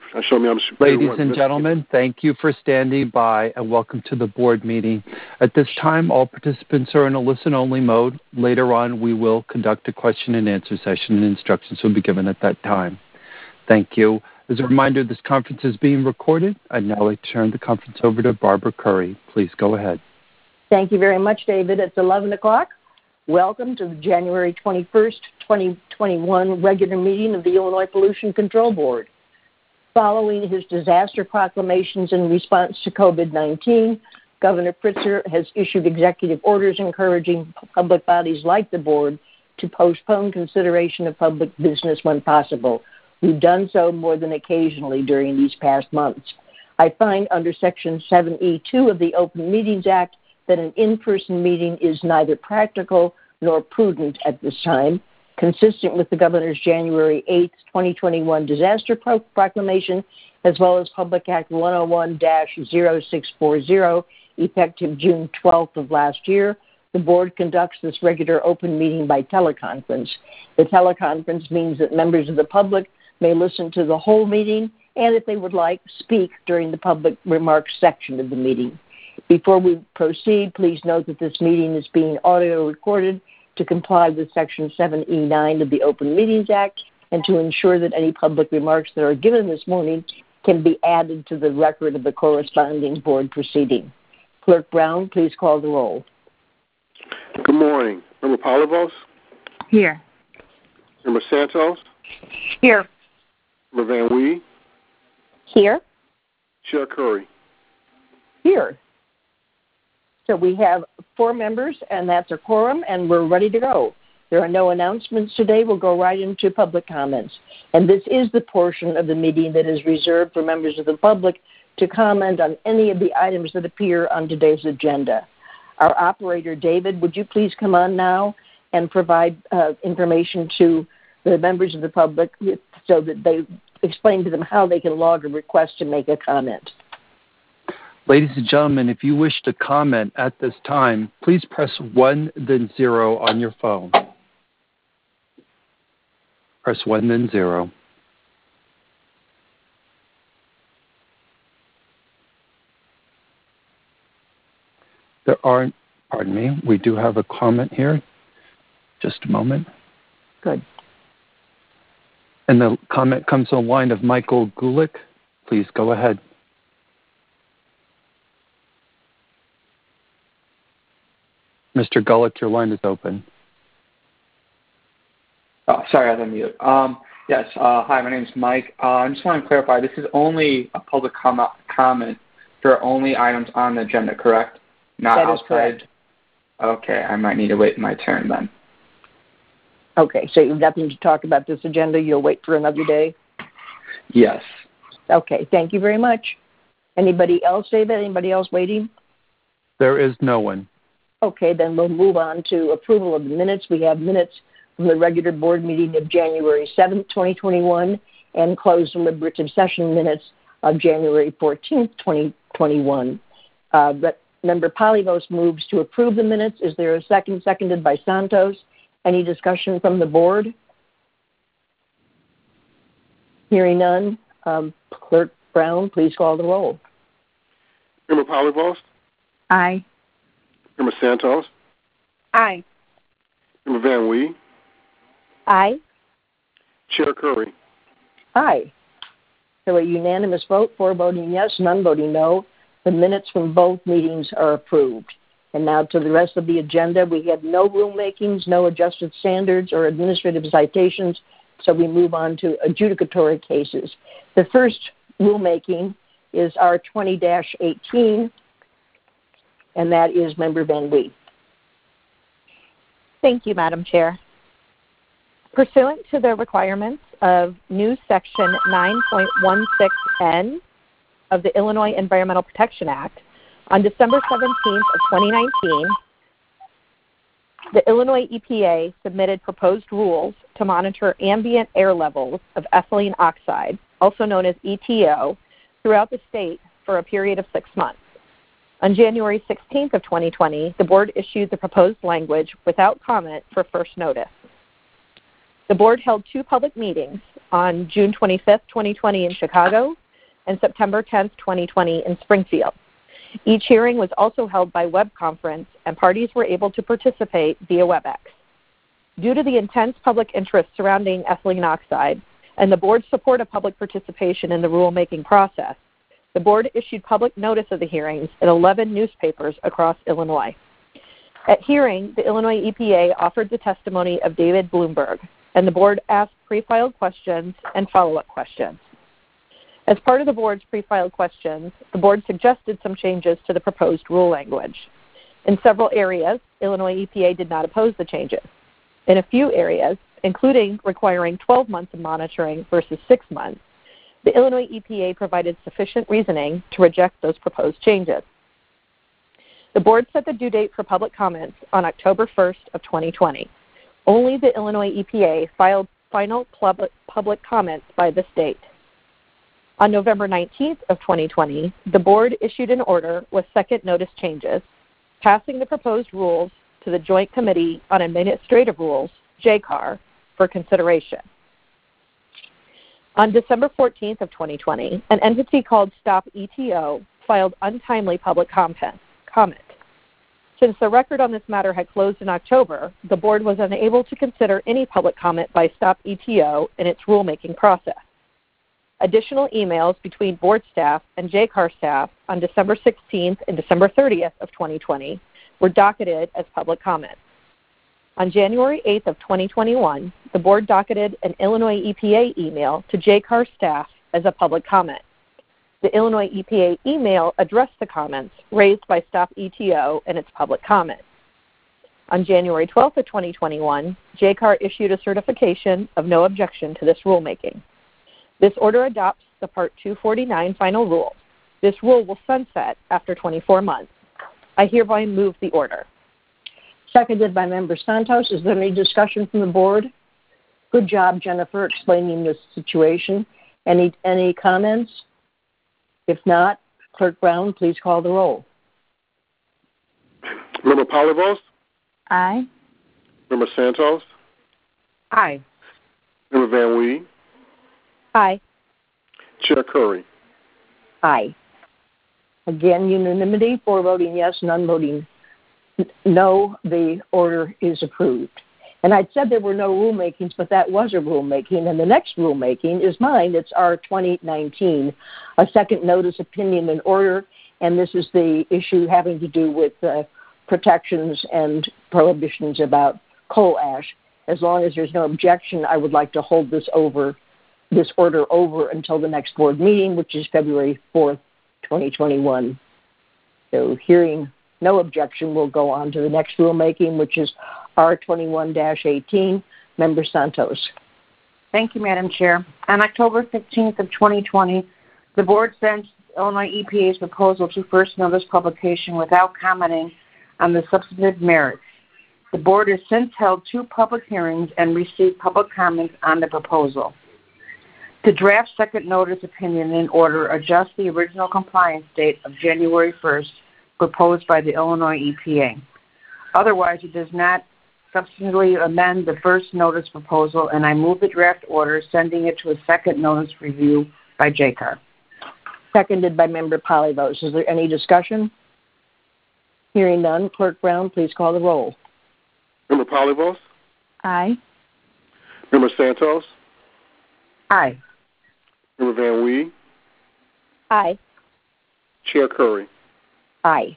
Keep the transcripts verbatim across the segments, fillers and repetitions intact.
Uh, show me I'm Ladies and gentlemen, thank you for standing by and welcome to the board meeting. At this time, all participants are in a listen-only mode. Later on, we will conduct a question and answer session and instructions will be given at that time. Thank you. As a reminder, this conference is being recorded. I'd now like to turn the conference over to Barbara Curry. Please go ahead. Thank you very much, David. It's eleven o'clock. Welcome to the January twenty-first, twenty twenty-one regular meeting of the Illinois Pollution Control Board. Following his disaster proclamations in response to COVID nineteen, Governor Pritzker has issued executive orders encouraging public bodies like the board to postpone consideration of public business when possible. We've done so more than occasionally during these past months. I find under Section seven E two of the Open Meetings Act that an in-person meeting is neither practical nor prudent at this time, consistent with the Governor's January eighth, twenty twenty-one disaster pro- proclamation, as well as Public Act one oh one dash oh six four oh, effective June twelfth of last year. The board conducts this regular open meeting by teleconference. The teleconference means that members of the public may listen to the whole meeting and, if they would like, speak during the public remarks section of the meeting. Before we proceed, please note that this meeting is being audio recorded to comply with Section seven E nine of the Open Meetings Act and to ensure that any public remarks that are given this morning can be added to the record of the corresponding board proceeding. Clerk Brown, please call the roll. Good morning. Member Polyvos? Here. Member Santos? Here. Member Van Wee? Here. Chair Curry? Here. So we have four members, and that's a quorum, and we're ready to go. There are no announcements today. We'll go right into public comments. And this is the portion of the meeting that is reserved for members of the public to comment on any of the items that appear on today's agenda. Our operator, David, would you please come on now and provide uh, information to the members of the public so that they explain to them how they can log a request to make a comment. Ladies and gentlemen, if you wish to comment at this time, please press one, then zero on your phone. Press one, then zero. There are, pardon me, we do have a comment here. Just a moment. Good. And the comment comes on the line of Michael Gulick. Please go ahead. Mister Gulick, your line is open. Oh, sorry, I was on mute. Um, yes, uh, hi, my name is Mike. Uh, I just want to clarify, this is only a public com- comment for only items on the agenda, correct? Not that is outside? Correct. Okay, I might need to wait my turn then. Okay, so you have nothing to talk about this agenda. You'll wait for another day? Yes. Okay, thank you very much. Anybody else, David? Anybody else waiting? There is no one. Okay, then we'll move on to approval of the minutes. We have minutes from the regular board meeting of January seventh, twenty twenty-one, and closed deliberative session minutes of January fourteenth, twenty twenty-one. Uh, but Member Polyvos moves to approve the minutes. Is there a second? Seconded by Santos. Any discussion from the board? Hearing none, um, Clerk Brown, please call the roll. Member Polyvos? Aye. Member Santos? Aye. Member Van Wee? Aye. Chair Curry? Aye. So a unanimous vote, four voting yes, none voting no. The minutes from both meetings are approved. And now to the rest of the agenda. We have no rulemakings, no adjusted standards or administrative citations, so we move on to adjudicatory cases. The first rulemaking is R twenty dash eighteen, and that is Member Van Wee. Thank you, Madam Chair. Pursuant to the requirements of new Section nine point one six N of the Illinois Environmental Protection Act, on December seventeenth of twenty nineteen, the Illinois E P A submitted proposed rules to monitor ambient air levels of ethylene oxide, also known as E T O, throughout the state for a period of six months. On January sixteenth of twenty twenty, the board issued the proposed language without comment for first notice. The board held two public meetings, on June twenty-fifth, twenty twenty in Chicago and September tenth, twenty twenty in Springfield. Each hearing was also held by web conference, and parties were able to participate via WebEx. Due to the intense public interest surrounding ethylene oxide and the board's support of public participation in the rulemaking process, the board issued public notice of the hearings in eleven newspapers across Illinois. At hearing, the Illinois E P A offered the testimony of David Bloomberg, and the board asked pre-filed questions and follow-up questions. As part of the board's pre-filed questions, the board suggested some changes to the proposed rule language. In several areas, Illinois E P A did not oppose the changes. In a few areas, including requiring twelve months of monitoring versus six months, the Illinois E P A provided sufficient reasoning to reject those proposed changes. The board set the due date for public comments on October first of twenty twenty. Only the Illinois E P A filed final public, public comments by this date. On November nineteenth of twenty twenty, the board issued an order with second notice changes, passing the proposed rules to the Joint Committee on Administrative Rules, J C A R, for consideration. On December fourteenth of twenty twenty, an entity called Stop E T O filed untimely public comment. comment. Since the record on this matter had closed in October, the board was unable to consider any public comment by Stop E T O in its rulemaking process. Additional emails between board staff and J C A R staff on December sixteenth and December thirtieth of twenty twenty were docketed as public comments. On January eighth of twenty twenty-one, the board docketed an Illinois E P A email to J C A R staff as a public comment. The Illinois E P A email addressed the comments raised by Stop E T O in its public comment. On January twelfth of twenty twenty-one, J C A R issued a certification of no objection to this rulemaking. This order adopts the Part two forty-nine final rule. This rule will sunset after twenty-four months. I hereby move the order. Seconded by Member Santos. Is there any discussion from the board? Good job, Jennifer, explaining this situation. Any any comments? If not, Clerk Brown, please call the roll. Member Polyvos? Aye. Member Santos? Aye. Member Van Wee? Aye. Chair Curry? Aye. Again, unanimity, four voting yes, none voting no. The order is approved. And I'd said there were no rulemakings, but that was a rulemaking. And the next rulemaking is mine. It's R twenty nineteen, a second notice opinion and order. And this is the issue having to do with uh, protections and prohibitions about coal ash. As long as there's no objection, I would like to hold this over, this order over until the next board meeting, which is February fourth, twenty twenty-one. So hearing no objection, we'll go on to the next rulemaking, which is R twenty-one dash eighteen. Member Santos. Thank you, Madam Chair. On October fifteenth of twenty twenty, the board sent Illinois E P A's proposal to first notice publication without commenting on the substantive merits. The board has since held two public hearings and received public comments on the proposal. The draft second notice opinion and order adjusts the original compliance date of January first proposed by the Illinois E P A. Otherwise, it does not substantively amend the first notice proposal, and I move the draft order sending it to a second notice review by J C A R. Seconded by Member Polyvos. Is there any discussion? Hearing none, Clerk Brown, please call the roll. Member Polyvos? Aye. Member Santos? Aye. Member Van Wee? Aye. Chair Curry? Aye.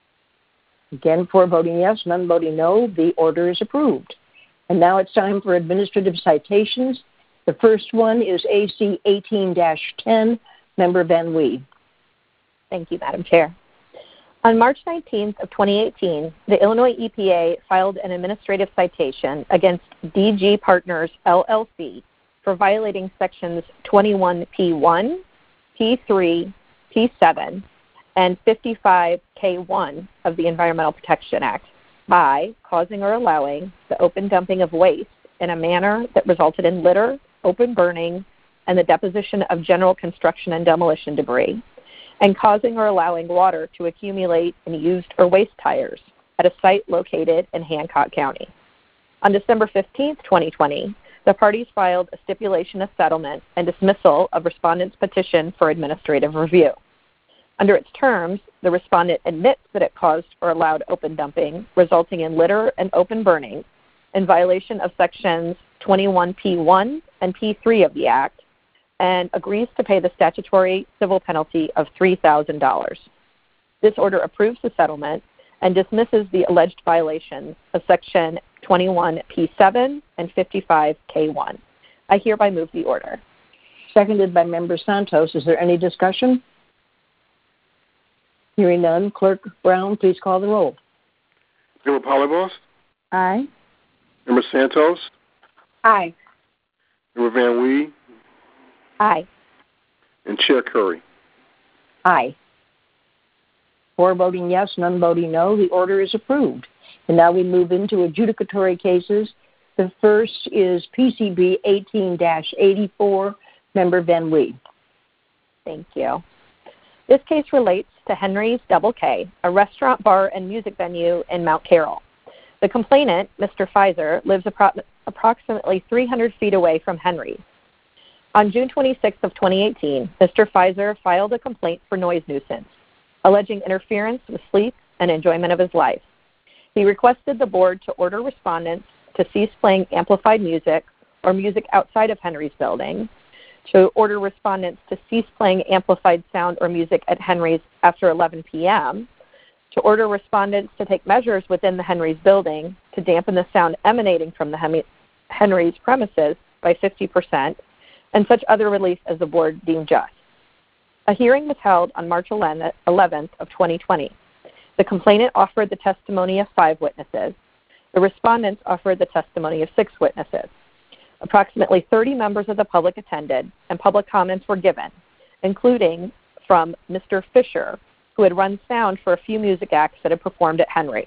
Again, four voting yes, none voting no. The order is approved. And now it's time for administrative citations. The first one is A C eighteen dash ten. Member Van Wee. Thank you, Madam Chair. On March nineteenth of twenty eighteen, the Illinois E P A filed an administrative citation against D G Partners, L L C, for violating Sections twenty-one P one, P three, P seven, and fifty-five K one of the Environmental Protection Act by causing or allowing the open dumping of waste in a manner that resulted in litter, open burning, and the deposition of general construction and demolition debris, and causing or allowing water to accumulate in used or waste tires at a site located in Hancock County. On December fifteenth, twenty twenty, the parties filed a stipulation of settlement and dismissal of respondent's petition for administrative review. Under its terms, the respondent admits that it caused or allowed open dumping, resulting in litter and open burning, in violation of Sections twenty-one P one and P three of the Act, and agrees to pay the statutory civil penalty of three thousand dollars. This order approves the settlement and dismisses the alleged violations of Section twenty-one P seven and fifty-five K one. I hereby move the order. Seconded by Member Santos. Is there any discussion? Hearing none, Clerk Brown, please call the roll. Member Polyvos? Aye. Member Santos? Aye. Member Van Wee? Aye. And Chair Curry? Aye. Four voting yes, none voting no. The order is approved. And now we move into adjudicatory cases. The first is P C B eighteen dash eighty-four. Member Van Wee. Thank you. This case relates to Henry's Double K, a restaurant, bar, and music venue in Mount Carroll. The complainant, Mister Pfizer, lives appro- approximately three hundred feet away from Henry's. On June twenty-sixth of twenty eighteen, Mister Pfizer filed a complaint for noise nuisance, alleging interference with sleep and enjoyment of his life. He requested the board to order respondents to cease playing amplified music or music outside of Henry's building, to order respondents to cease playing amplified sound or music at Henry's after eleven p.m., to order respondents to take measures within the Henry's building to dampen the sound emanating from the Henry's premises by fifty percent, and such other relief as the board deemed just. A hearing was held on March eleventh of twenty twenty. The complainant offered the testimony of five witnesses. The respondents offered the testimony of six witnesses. Approximately thirty members of the public attended, and public comments were given, including from Mister Fisher, who had run sound for a few music acts that had performed at Henry's.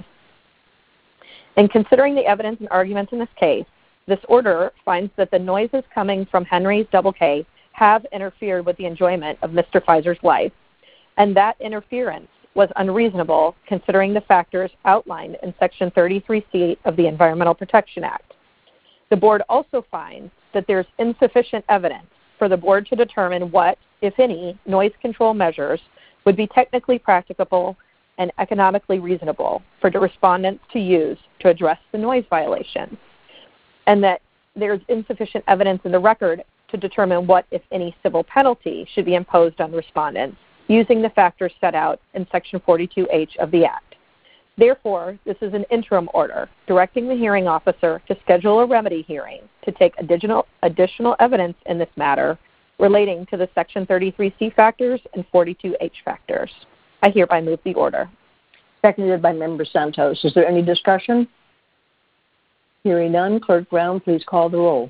In considering the evidence and arguments in this case, this order finds that the noises coming from Henry's Double K have interfered with the enjoyment of Mister Pfizer's life, and that interference was unreasonable considering the factors outlined in Section thirty-three C of the Environmental Protection Act. The board also finds that there's insufficient evidence for the board to determine what, if any, noise control measures would be technically practicable and economically reasonable for the respondents to use to address the noise violations, and that there's insufficient evidence in the record to determine what, if any, civil penalty should be imposed on respondents using the factors set out in Section forty-two H of the Act. Therefore, this is an interim order directing the hearing officer to schedule a remedy hearing to take additional, additional evidence in this matter relating to the Section thirty-three C factors and forty-two H factors. I hereby move the order. Seconded by Member Santos. Is there any discussion? Hearing none, Clerk Brown, please call the roll.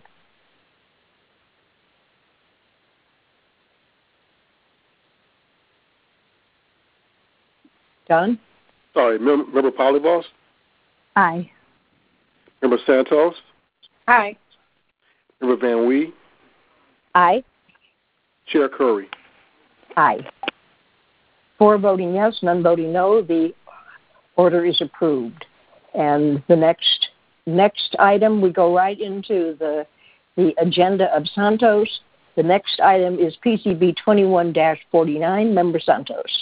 John? Sorry, Mem- Member Polyvos? Aye. Member Santos? Aye. Member Van Wee? Aye. Chair Curry? Aye. Four voting yes, none voting no. The order is approved. And the next next item, we go right into the the agenda of Santos. The next item is P C B twenty-one dash forty-nine. Member Santos.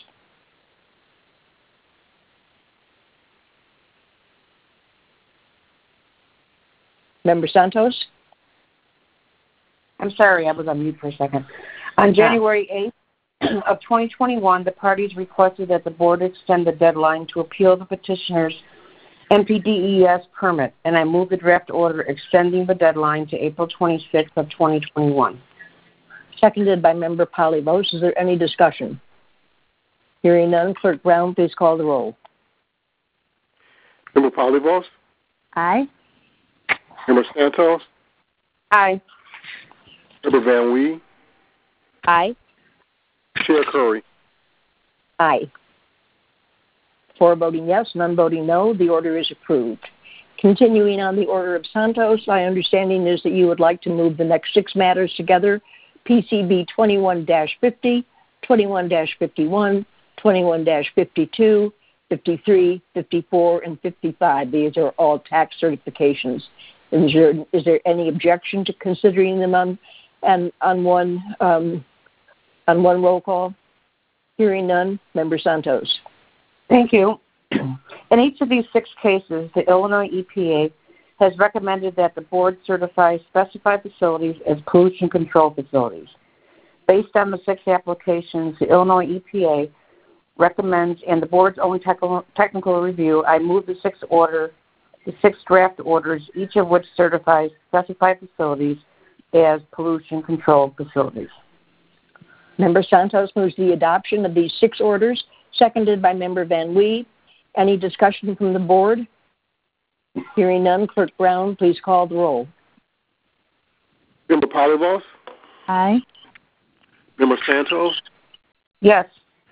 Member Santos? I'm sorry, I was on mute for a second. On January eighth of twenty twenty-one, the parties requested that the board extend the deadline to appeal the petitioner's M P D E S permit, and I move the draft order extending the deadline to April twenty-sixth of twenty twenty-one. Seconded by Member Polyvos. Is there any discussion? Hearing none, Clerk Brown, please call the roll. Member Polyvos? Aye. Member Santos? Aye. Member Van Wee? Aye. Chair Curry? Aye. Four voting yes, none voting no. The order is approved. Continuing on the order of Santos, my understanding is that you would like to move the next six matters together: P C B twenty-one dash fifty, twenty-one dash fifty-one, twenty-one dash fifty-two, fifty-three, fifty-four, and fifty-five. These are all tax certifications. Is there, is there any objection to considering them on and on one um, on one roll call? Hearing none, Member Santos. Thank you. In each of these six cases, the Illinois E P A has recommended that the board certify specified facilities as pollution control facilities. Based on the six applications, the Illinois E P A recommends, and the board's own technical, technical review, I move the six order, the six draft orders, each of which certifies specified facilities as pollution control facilities. Member Santos moves the adoption of these six orders, seconded by Member Van Wee. Any discussion from the board? Hearing none, Clerk Brown, please call the roll. Member Polyvoss? Aye. Member Santos? Yes.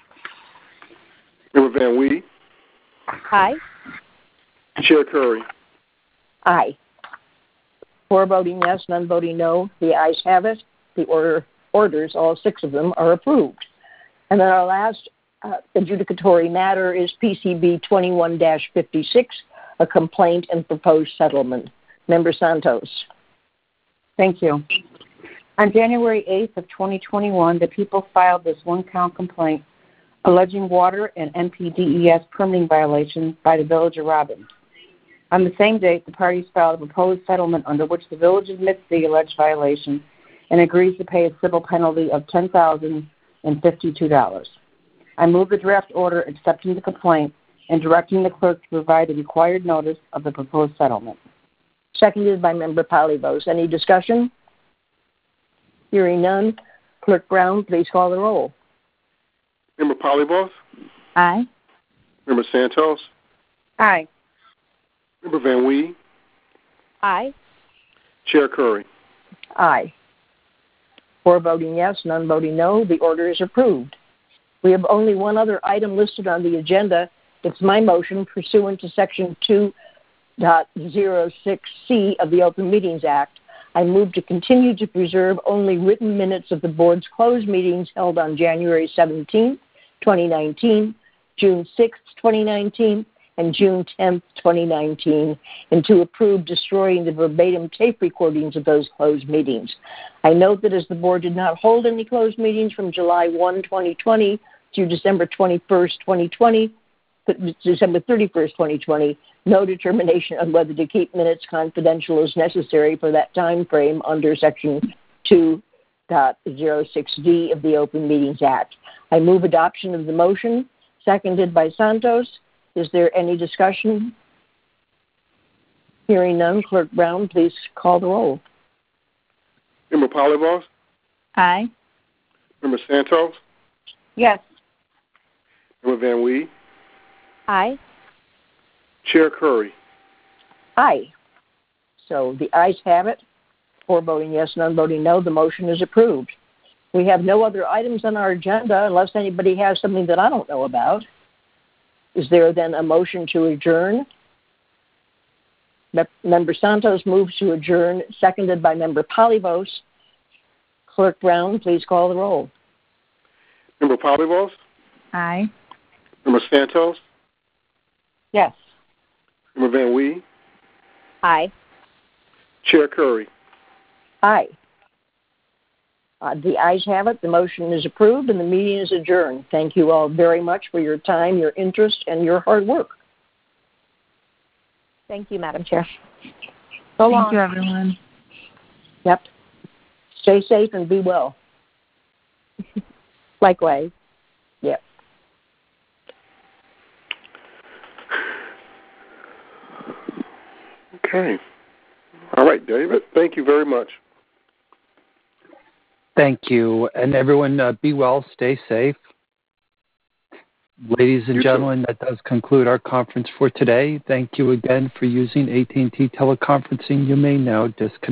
Member Van Wee? Aye. Chair Curry? Aye. Four voting yes, none voting no. The ayes have it. The order orders, all six of them, are approved. And then our last uh, adjudicatory matter is P C B twenty-one dash fifty-six, a complaint and proposed settlement. Member Santos. Thank you. On January eighth of twenty twenty-one, the people filed this one-count complaint alleging water and N P D E S permitting violations by the Village of Robbins. On the same date, the parties filed a proposed settlement under which the village admits the alleged violation and agrees to pay a civil penalty of ten thousand fifty-two dollars. I move the draft order accepting the complaint and directing the clerk to provide the required notice of the proposed settlement. Seconded by Member Polyvoss. Any discussion? Hearing none, Clerk Brown, please call the roll. Member Polyvoss? Aye. Member Santos? Aye. Member Van Wee? Aye. Chair Curry? Aye. Four voting yes, none voting no. The order is approved. We have only one other item listed on the agenda. It's my motion pursuant to Section two point oh six C of the Open Meetings Act. I move to continue to preserve only written minutes of the board's closed meetings held on January seventeenth, twenty nineteen, June sixth, twenty nineteen, and June tenth, twenty nineteen, and to approve destroying the verbatim tape recordings of those closed meetings. I note that as the board did not hold any closed meetings from July first, twenty twenty through December twenty-first, twenty twenty, December thirty-first, twenty twenty, no determination on whether to keep minutes confidential is necessary for that time frame under Section two point oh six D of the Open Meetings Act. I move adoption of the motion, seconded by Santos. Is there any discussion? Hearing none, Clerk Brown, please call the roll. Member Polyvoss? Aye. Member Santos? Yes. Member Van Wee? Aye. Chair Curry? Aye. So the ayes have it. Four voting yes, none voting no. The motion is approved. We have no other items on our agenda unless anybody has something that I don't know about. Is there then a motion to adjourn? Member Santos moves to adjourn, seconded by Member Polyvoss. Clerk Brown, please call the roll. Member Polyvoss? Aye. Member Santos? Yes. Member Van Wee? Aye. Chair Curry? Aye. Uh, the ayes have it. The motion is approved, and the meeting is adjourned. Thank you all very much for your time, your interest, and your hard work. Thank you, Madam Chair. So long. Thank you, everyone. Yep. Stay safe and be well. Likewise. Yep. Okay. All right, David. Thank you very much. Thank you. And everyone, uh, be well, stay safe. Ladies and You gentlemen, too. that does conclude our conference for today. Thank you again for using A T and T teleconferencing. You may now disconnect.